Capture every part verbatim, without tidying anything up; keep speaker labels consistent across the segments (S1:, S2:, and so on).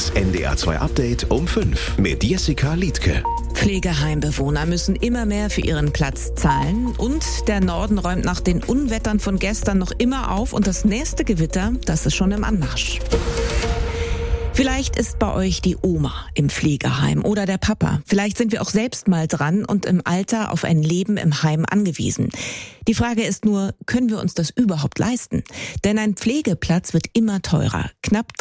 S1: Das N D R zwei Update um fünf mit Jessica Liedtke.
S2: Pflegeheimbewohner müssen immer mehr für ihren Platz zahlen und der Norden räumt nach den Unwettern von gestern noch immer auf und das nächste Gewitter, das ist schon im Anmarsch. Vielleicht ist bei euch die Oma im Pflegeheim oder der Papa. Vielleicht sind wir auch selbst mal dran und im Alter auf ein Leben im Heim angewiesen. Die Frage ist nur, können wir uns das überhaupt leisten? Denn ein Pflegeplatz wird immer teurer. Knapp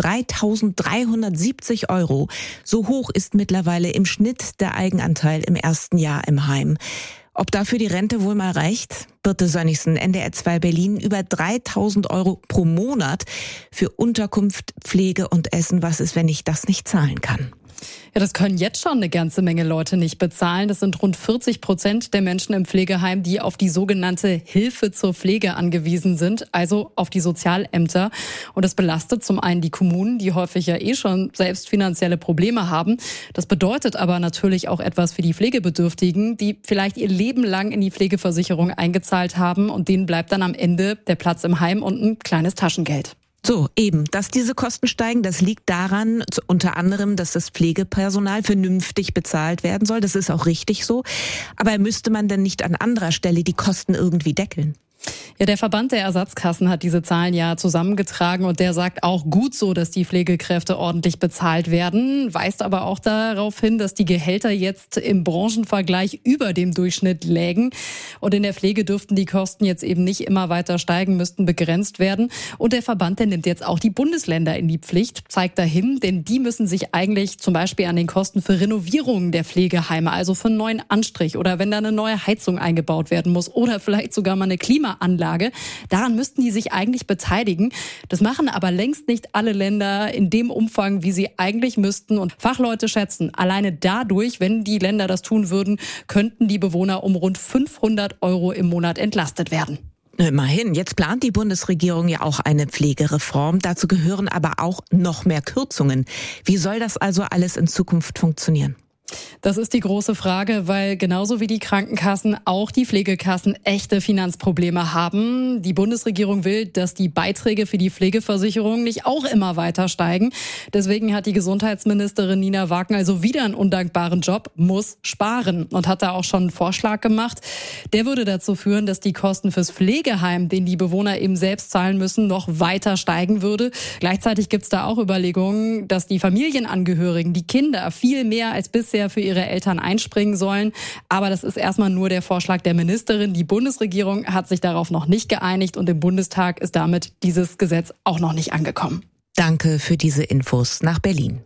S2: dreitausenddreihundertsiebzig Euro. So hoch ist mittlerweile im Schnitt der Eigenanteil im ersten Jahr im Heim. Ob dafür die Rente wohl mal reicht? Birte Sönnigsen, N D R zwei Berlin, über dreitausend Euro pro Monat für Unterkunft, Pflege und Essen. Was ist, wenn ich das nicht zahlen kann?
S3: Ja, das können jetzt schon eine ganze Menge Leute nicht bezahlen. Das sind rund vierzig Prozent der Menschen im Pflegeheim, die auf die sogenannte Hilfe zur Pflege angewiesen sind, also auf die Sozialämter. Und das belastet zum einen die Kommunen, die häufig ja eh schon selbst finanzielle Probleme haben. Das bedeutet aber natürlich auch etwas für die Pflegebedürftigen, die vielleicht ihr Leben lang in die Pflegeversicherung eingezahlt haben und denen bleibt dann am Ende der Platz im Heim und ein kleines Taschengeld.
S2: So, eben, dass diese Kosten steigen, das liegt daran, unter anderem, dass das Pflegepersonal vernünftig bezahlt werden soll. Das ist auch richtig so. Aber müsste man denn nicht an anderer Stelle die Kosten irgendwie deckeln?
S3: Ja, der Verband der Ersatzkassen hat diese Zahlen ja zusammengetragen und der sagt auch gut so, dass die Pflegekräfte ordentlich bezahlt werden, weist aber auch darauf hin, dass die Gehälter jetzt im Branchenvergleich über dem Durchschnitt lägen und in der Pflege dürften die Kosten jetzt eben nicht immer weiter steigen, müssten begrenzt werden und der Verband, der nimmt jetzt auch die Bundesländer in die Pflicht, zeigt dahin, denn die müssen sich eigentlich zum Beispiel an den Kosten für Renovierungen der Pflegeheime, also für einen neuen Anstrich oder wenn da eine neue Heizung eingebaut werden muss oder vielleicht sogar mal eine Klima Anlage. Daran müssten die sich eigentlich beteiligen. Das machen aber längst nicht alle Länder in dem Umfang, wie sie eigentlich müssten. Und Fachleute schätzen, alleine dadurch, wenn die Länder das tun würden, könnten die Bewohner um rund fünfhundert Euro im Monat entlastet werden.
S2: Immerhin, jetzt plant die Bundesregierung ja auch eine Pflegereform. Dazu gehören aber auch noch mehr Kürzungen. Wie soll das also alles in Zukunft funktionieren?
S3: Das ist die große Frage, weil genauso wie die Krankenkassen auch die Pflegekassen echte Finanzprobleme haben. Die Bundesregierung will, dass die Beiträge für die Pflegeversicherung nicht auch immer weiter steigen. Deswegen hat die Gesundheitsministerin Nina Wagen also wieder einen undankbaren Job, muss sparen und hat da auch schon einen Vorschlag gemacht. Der würde dazu führen, dass die Kosten fürs Pflegeheim, den die Bewohner eben selbst zahlen müssen, noch weiter steigen würde. Gleichzeitig gibt es da auch Überlegungen, dass die Familienangehörigen, die Kinder viel mehr als bisher für ihre Eltern einspringen sollen. Aber das ist erstmal nur der Vorschlag der Ministerin. Die Bundesregierung hat sich darauf noch nicht geeinigt und im Bundestag ist damit dieses Gesetz auch noch nicht angekommen.
S2: Danke für diese Infos nach Berlin.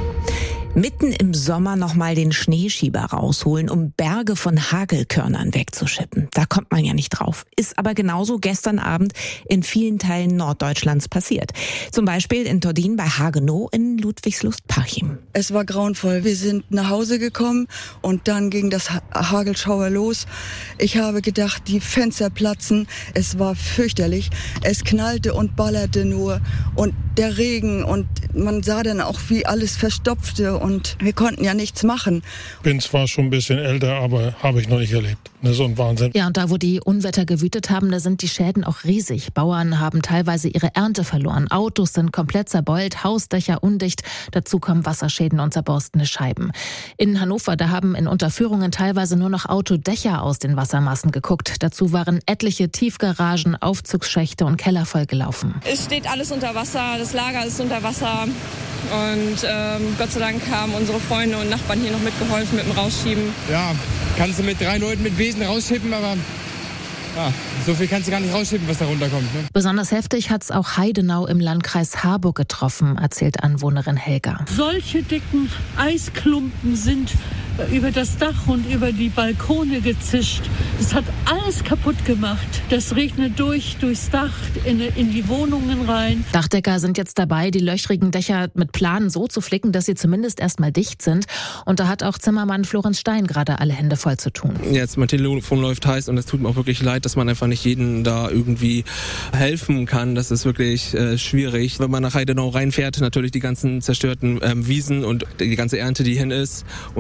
S2: Mitten im Sommer nochmal den Schneeschieber rausholen, um Berge von Hagelkörnern wegzuschippen. Da kommt man ja nicht drauf. Ist aber genauso gestern Abend in vielen Teilen Norddeutschlands passiert. Zum Beispiel in Tordin bei Hagenow in Ludwigslust-Parchim.
S4: Es war grauenvoll. Wir sind nach Hause gekommen und dann ging das Hagelschauer los. Ich habe gedacht, die Fenster platzen. Es war fürchterlich. Es knallte und ballerte nur und der Regen und man sah dann auch, wie alles verstopfte. Und wir konnten ja nichts machen.
S5: Bin zwar schon ein bisschen älter, aber habe ich noch nicht erlebt. So ein Wahnsinn.
S6: Ja, und da, wo die Unwetter gewütet haben, da sind die Schäden auch riesig. Bauern haben teilweise ihre Ernte verloren. Autos sind komplett zerbeult, Hausdächer undicht. Dazu kommen Wasserschäden und zerborstene Scheiben. In Hannover, da haben in Unterführungen teilweise nur noch Autodächer aus den Wassermassen geguckt. Dazu waren etliche Tiefgaragen, Aufzugsschächte und Keller vollgelaufen.
S7: Es steht alles unter Wasser, das Lager ist unter Wasser. Und ähm, Gott sei Dank haben unsere Freunde und Nachbarn hier noch mitgeholfen mit dem Rausschieben.
S8: Ja, kannst du mit drei Leuten mit Besen rausschippen, aber ja, so viel kannst du gar nicht rausschippen, was da runterkommt. Ne?
S6: Besonders heftig hat es auch Heidenau im Landkreis Harburg getroffen, erzählt Anwohnerin Helga.
S9: Solche dicken Eisklumpen sind über das Dach und über die Balkone gezischt. Das hat alles kaputt gemacht. Das regnet durch, durchs Dach, in, in die Wohnungen rein.
S6: Dachdecker sind jetzt dabei, die löchrigen Dächer mit Planen so zu flicken, dass sie zumindest erstmal dicht sind. Und da hat auch Zimmermann Florenz Stein gerade alle Hände voll zu tun.
S10: Jetzt mein Telefon läuft heiß und es tut mir auch wirklich leid, dass man einfach nicht jedem da irgendwie helfen kann. Das ist wirklich äh, schwierig. Wenn man nach Heidenau reinfährt, natürlich die ganzen zerstörten ähm, Wiesen und die ganze Ernte, die hin ist. Und dann sieht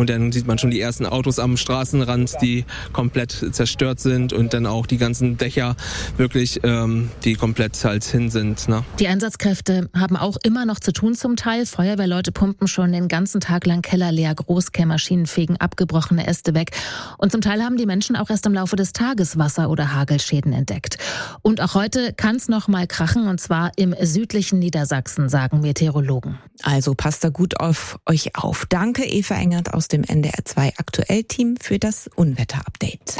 S10: sieht man schon die ersten Autos am Straßenrand, die komplett zerstört sind und dann auch die ganzen Dächer wirklich, ähm, die komplett halt hin sind. Ne?
S6: Die Einsatzkräfte haben auch immer noch zu tun zum Teil. Feuerwehrleute pumpen schon den ganzen Tag lang Keller leer, Großkehrmaschinen fegen abgebrochene Äste weg. Und zum Teil haben die Menschen auch erst im Laufe des Tages Wasser- oder Hagelschäden entdeckt. Und auch heute kann es noch mal krachen, und zwar im südlichen Niedersachsen, sagen Meteorologen.
S2: Also passt da gut auf euch auf. Danke Eva Engert aus dem N D R zwei Aktuell-Team für das Unwetter-Update.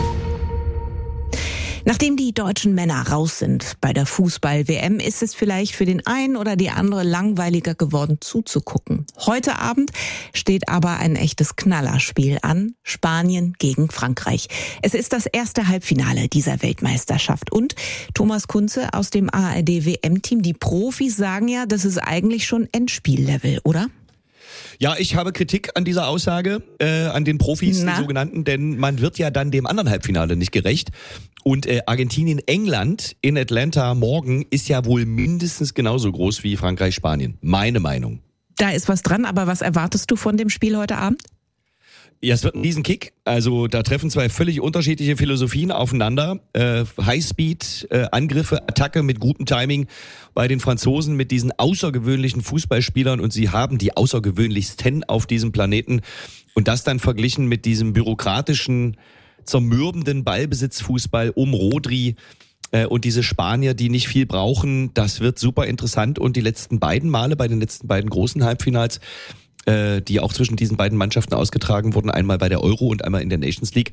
S2: Nachdem die deutschen Männer raus sind bei der Fußball-W M, ist es vielleicht für den einen oder die andere langweiliger geworden zuzugucken. Heute Abend steht aber ein echtes Knallerspiel an, Spanien gegen Frankreich. Es ist das erste Halbfinale dieser Weltmeisterschaft. Und Thomas Kunze aus dem A R D-W M-Team, die Profis sagen ja, das ist eigentlich schon Endspiellevel, oder?
S11: Ja, ich habe Kritik an dieser Aussage, äh, an den Profis,
S2: Na?
S11: den sogenannten, denn man wird ja dann dem anderen Halbfinale nicht gerecht. Und äh, Argentinien-England in Atlanta morgen ist ja wohl mindestens genauso groß wie Frankreich-Spanien. Meine Meinung.
S2: Da ist was dran, aber was erwartest du von dem Spiel heute Abend?
S11: Ja, es wird ein Riesenkick. Also da treffen zwei völlig unterschiedliche Philosophien aufeinander. Äh, Highspeed, äh, Angriffe, Attacke mit gutem Timing bei den Franzosen mit diesen außergewöhnlichen Fußballspielern, und sie haben die außergewöhnlichsten auf diesem Planeten. Und das dann verglichen mit diesem bürokratischen, zermürbenden Ballbesitzfußball um Rodri äh, und diese Spanier, die nicht viel brauchen. Das wird super interessant. Und die letzten beiden Male bei den letzten beiden großen Halbfinals, die auch zwischen diesen beiden Mannschaften ausgetragen wurden, einmal bei der Euro und einmal in der Nations League,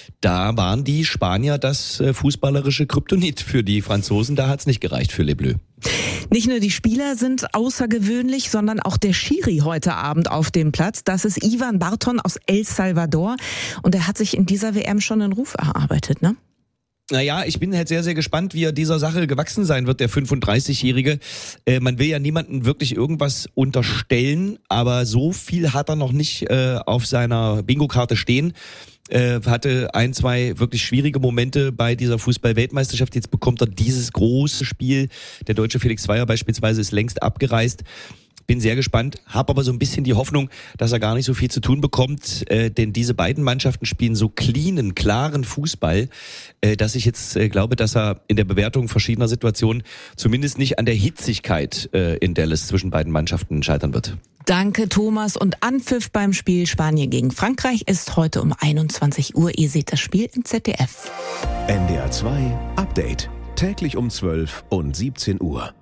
S11: da waren die Spanier das fußballerische Kryptonit für die Franzosen, da hat's nicht gereicht für Les Bleus.
S2: Nicht nur die Spieler sind außergewöhnlich, sondern auch der Schiri heute Abend auf dem Platz. Das ist Ivan Barton aus El Salvador, und er hat sich in dieser W M schon einen Ruf erarbeitet, ne?
S11: Naja, ich bin halt sehr, sehr gespannt, wie er dieser Sache gewachsen sein wird, der fünfunddreißigjährige. Äh, man will ja niemandem wirklich irgendwas unterstellen, aber so viel hat er noch nicht äh, auf seiner Bingo-Karte stehen. Äh, hatte ein, zwei wirklich schwierige Momente bei dieser Fußball-Weltmeisterschaft. Jetzt bekommt er dieses große Spiel. Der deutsche Felix Zweier beispielsweise ist längst abgereist. Bin sehr gespannt, habe aber so ein bisschen die Hoffnung, dass er gar nicht so viel zu tun bekommt, äh, denn diese beiden Mannschaften spielen so cleanen, klaren Fußball, äh, dass ich jetzt äh, glaube, dass er in der Bewertung verschiedener Situationen zumindest nicht an der Hitzigkeit äh, in Dallas zwischen beiden Mannschaften scheitern wird.
S2: Danke, Thomas. Und Anpfiff beim Spiel Spanien gegen Frankreich ist heute um einundzwanzig Uhr. Ihr seht das Spiel im Z D F.
S1: N D R zwei Update. Täglich um zwölf und siebzehn Uhr.